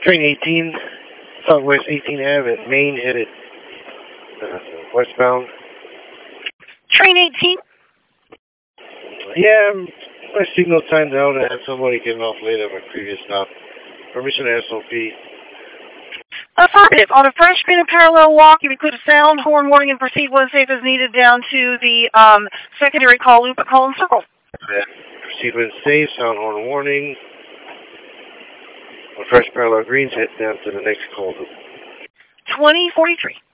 Train 18, Southwest 18 Ave at Main, headed westbound. Train 18? Yeah, my signal timed out. I had somebody getting off late at my previous stop. Permission to SOP. Affirmative. On a fresh screen and parallel walk, you include a sound, horn warning, and proceed when safe as needed down to the secondary call loop at call and circle. Yeah. Proceed when safe, sound, horn warning. On fresh parallel greens, head down to the next call loop. 2043.